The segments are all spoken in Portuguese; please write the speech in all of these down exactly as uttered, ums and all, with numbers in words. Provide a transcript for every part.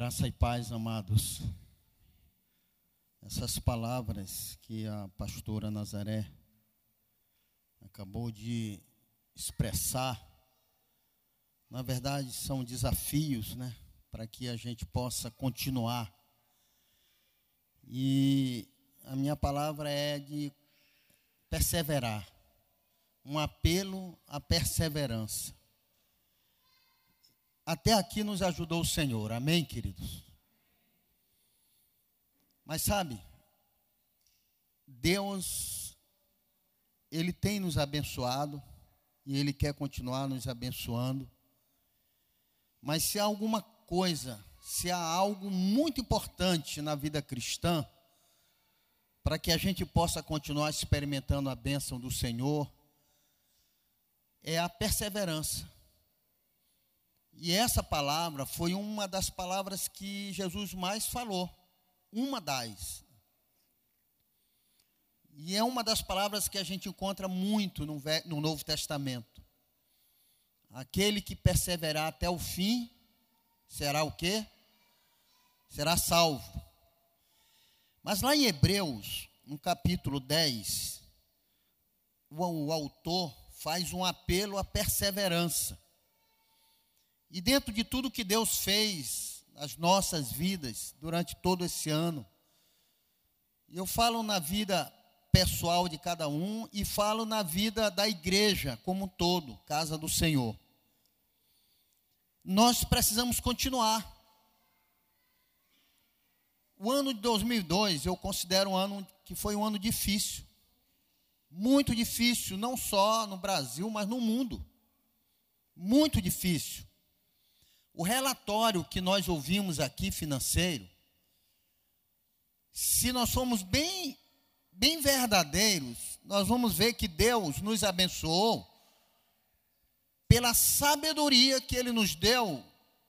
Graça e paz, amados. Essas palavras que a pastora Nazaré acabou de expressar, na verdade são desafios, né, para que a gente possa continuar. E a minha palavra é de perseverar, um apelo à perseverança. Até aqui nos ajudou o Senhor, amém, queridos? Mas sabe, Deus, Ele tem nos abençoado e Ele quer continuar nos abençoando. Mas se há alguma coisa, se há algo muito importante na vida cristã, para que a gente possa continuar experimentando a bênção do Senhor, é a perseverança. E essa palavra foi uma das palavras que Jesus mais falou, uma das. E é uma das palavras que a gente encontra muito no, no Novo Testamento. Aquele que perseverar até o fim, será o quê? Será salvo. Mas lá em Hebreus, no capítulo dez, o, o autor faz um apelo à perseverança. E dentro de tudo que Deus fez nas nossas vidas durante todo esse ano, eu falo na vida pessoal de cada um e falo na vida da igreja como um todo, casa do Senhor. Nós precisamos continuar. O ano de dois mil e dois eu considero um ano que foi um ano difícil. Muito difícil, não só no Brasil, mas no mundo. Muito difícil. O relatório que nós ouvimos aqui, financeiro, se nós somos bem, bem verdadeiros, nós vamos ver que Deus nos abençoou pela sabedoria que Ele nos deu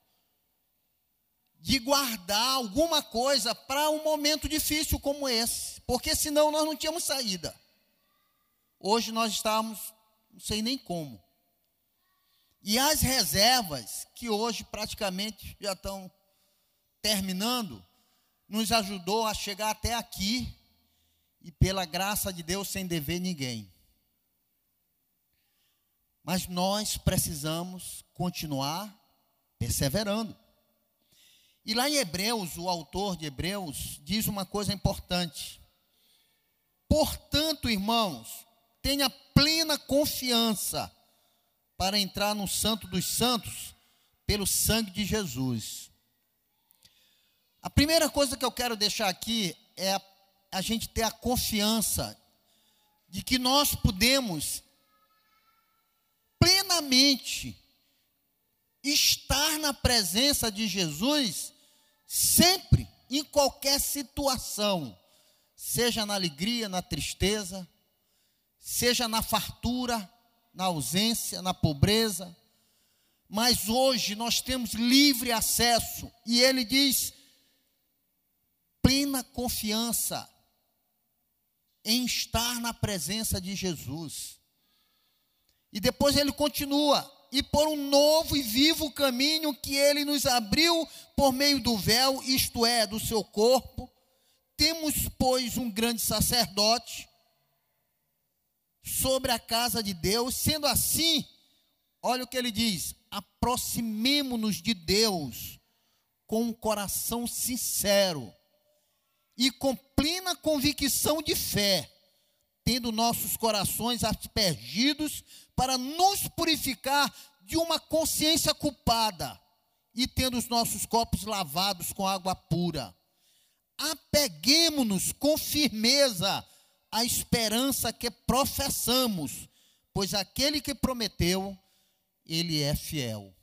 de guardar alguma coisa para um momento difícil como esse, porque senão nós não tínhamos saída. Hoje nós estamos, não sei nem como. E as reservas, que hoje praticamente já estão terminando, nos ajudou a chegar até aqui, e pela graça de Deus, sem dever ninguém. Mas nós precisamos continuar perseverando. E lá em Hebreus, o autor de Hebreus diz uma coisa importante. Portanto, irmãos, tenha plena confiança para entrar no Santo dos Santos pelo sangue de Jesus. A primeira coisa que eu quero deixar aqui é a, a gente ter a confiança de que nós podemos plenamente estar na presença de Jesus sempre, em qualquer situação, seja na alegria, na tristeza, seja na fartura, na ausência, na pobreza, mas hoje nós temos livre acesso, e ele diz, plena confiança em estar na presença de Jesus. E depois ele continua, e por um novo e vivo caminho que ele nos abriu por meio do véu, isto é, do seu corpo, temos, pois, um grande sacerdote sobre a casa de Deus. Sendo assim, olha o que ele diz, aproximemo-nos de Deus com um coração sincero e com plena convicção de fé, tendo nossos corações aspergidos para nos purificar de uma consciência culpada e tendo os nossos corpos lavados com água pura. Apeguemo-nos com firmeza a esperança que professamos, pois aquele que prometeu, ele é fiel.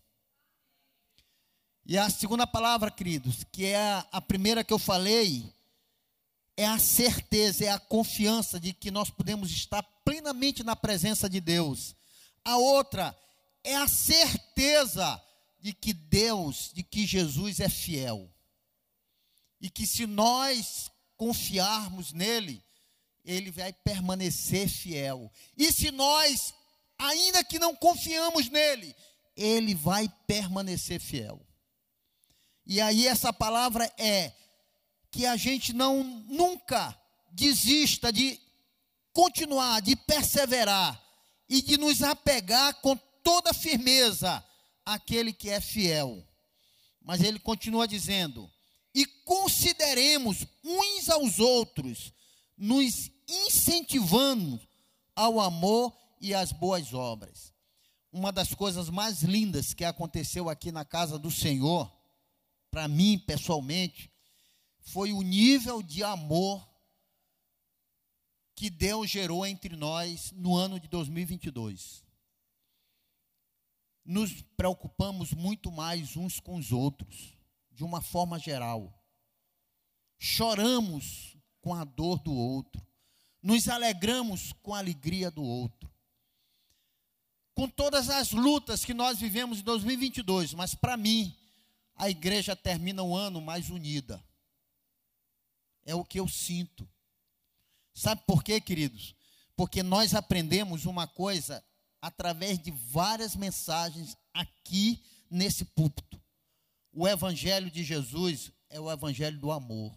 E a segunda palavra, queridos, que é a, a primeira que eu falei, é a certeza, é a confiança de que nós podemos estar plenamente na presença de Deus. A outra é a certeza de que Deus, de que Jesus é fiel. E que se nós confiarmos nele, ele vai permanecer fiel. E se nós, ainda que não confiamos nele, ele vai permanecer fiel. E aí essa palavra é que a gente não nunca desista de continuar, de perseverar e de nos apegar com toda firmeza àquele que é fiel. Mas ele continua dizendo: e consideremos uns aos outros, nos incentivando ao amor e às boas obras. Uma das coisas mais lindas que aconteceu aqui na casa do Senhor, para mim pessoalmente, foi o nível de amor que Deus gerou entre nós no ano de dois mil e vinte e dois. Nos preocupamos muito mais uns com os outros, de uma forma geral. Choramos com a dor do outro, nos alegramos com a alegria do outro. Com todas as lutas que nós vivemos em dois mil e vinte e dois, mas para mim, a igreja termina o ano mais unida. É o que eu sinto. Sabe por quê, queridos? Porque nós aprendemos uma coisa através de várias mensagens aqui nesse púlpito. O evangelho de Jesus é o evangelho do amor.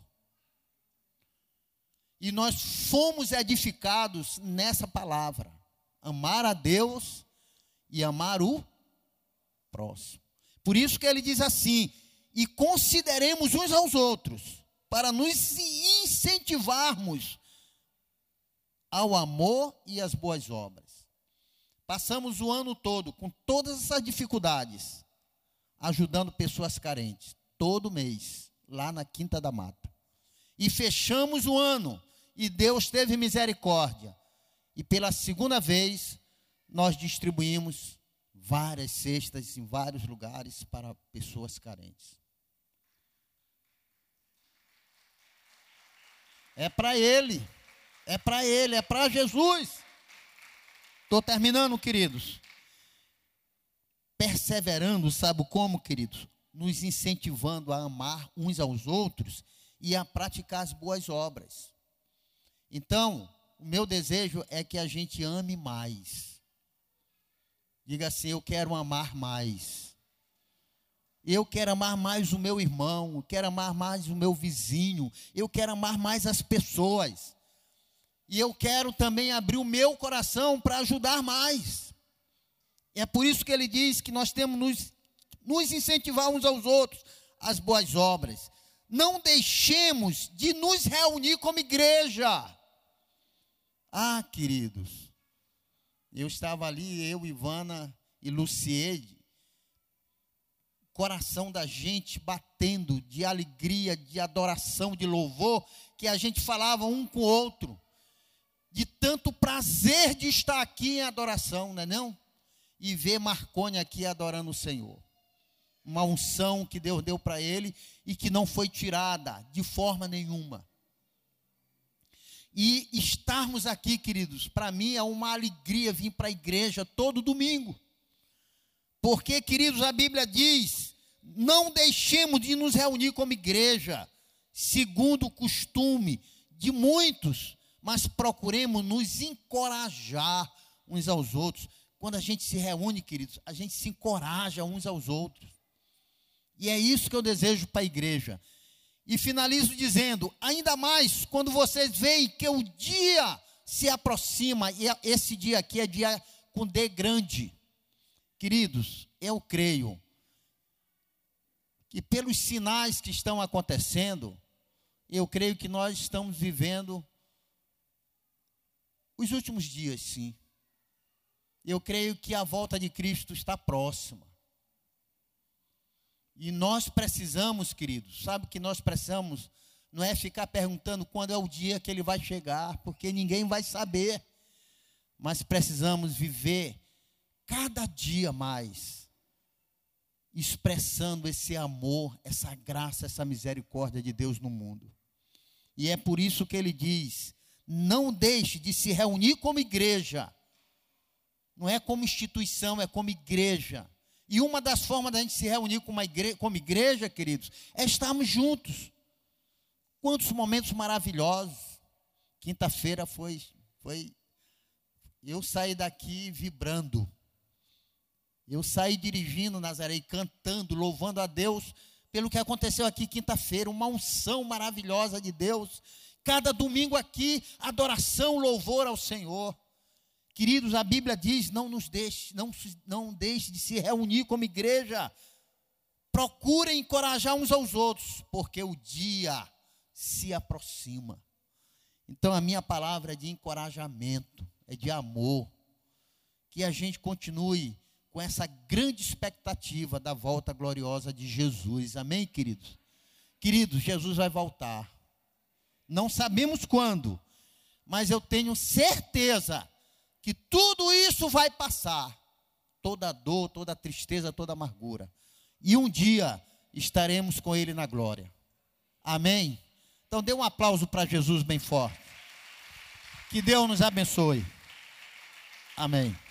E nós fomos edificados nessa palavra: amar a Deus e amar o próximo. Por isso que ele diz assim: e consideremos uns aos outros, para nos incentivarmos ao amor e às boas obras. Passamos o ano todo com todas essas dificuldades, ajudando pessoas carentes, todo mês, lá na Quinta da Mata. E fechamos o ano, e Deus teve misericórdia. E pela segunda vez, nós distribuímos várias cestas em vários lugares para pessoas carentes. É para Ele, é para Ele, é para Jesus. Estou terminando, queridos. Perseverando, sabe como, queridos? Nos incentivando a amar uns aos outros e a praticar as boas obras. Então, o meu desejo é que a gente ame mais. Diga assim: eu quero amar mais. Eu quero amar mais o meu irmão, eu quero amar mais o meu vizinho, eu quero amar mais as pessoas. E eu quero também abrir o meu coração para ajudar mais. É por isso que ele diz que nós temos nos, nos incentivar uns aos outros às boas obras. Não deixemos de nos reunir como igreja. Ah, queridos, eu estava ali, eu, Ivana e Luciede, coração da gente batendo de alegria, de adoração, de louvor, que a gente falava um com o outro, de tanto prazer de estar aqui em adoração, não é não? E ver Marconi aqui adorando o Senhor. Uma unção que Deus deu para ele e que não foi tirada de forma nenhuma. E estarmos aqui, queridos, para mim é uma alegria vir para a igreja todo domingo. Porque, queridos, a Bíblia diz: não deixemos de nos reunir como igreja, segundo o costume de muitos, mas procuremos nos encorajar uns aos outros. Quando a gente se reúne, queridos, a gente se encoraja uns aos outros. E é isso que eu desejo para a igreja. E finalizo dizendo: ainda mais quando vocês veem que o dia se aproxima, e esse dia aqui é dia com D grande. Queridos, eu creio que pelos sinais que estão acontecendo, eu creio que nós estamos vivendo os últimos dias, sim. Eu creio que a volta de Cristo está próxima. E nós precisamos, queridos, sabe que nós precisamos, não é ficar perguntando quando é o dia que ele vai chegar, porque ninguém vai saber. Mas precisamos viver cada dia mais, expressando esse amor, essa graça, essa misericórdia de Deus no mundo. E é por isso que ele diz: não deixe de se reunir como igreja. Não é como instituição, é como igreja. E uma das formas da gente se reunir como igreja, como igreja, queridos, é estarmos juntos. Quantos momentos maravilhosos. Quinta-feira foi, foi... Eu saí daqui vibrando. Eu saí dirigindo Nazaré, cantando, louvando a Deus pelo que aconteceu aqui quinta-feira, uma unção maravilhosa de Deus. Cada domingo aqui, adoração, louvor ao Senhor. Queridos, a Bíblia diz, não nos deixe, não, não deixe de se reunir como igreja. Procurem encorajar uns aos outros, porque o dia se aproxima. Então a minha palavra é de encorajamento, é de amor. Que a gente continue com essa grande expectativa da volta gloriosa de Jesus. Amém, queridos? Queridos, Jesus vai voltar. Não sabemos quando, mas eu tenho certeza que tudo isso vai passar. Toda dor, toda tristeza, toda amargura. E um dia estaremos com Ele na glória. Amém? Então dê um aplauso para Jesus bem forte. Que Deus nos abençoe. Amém.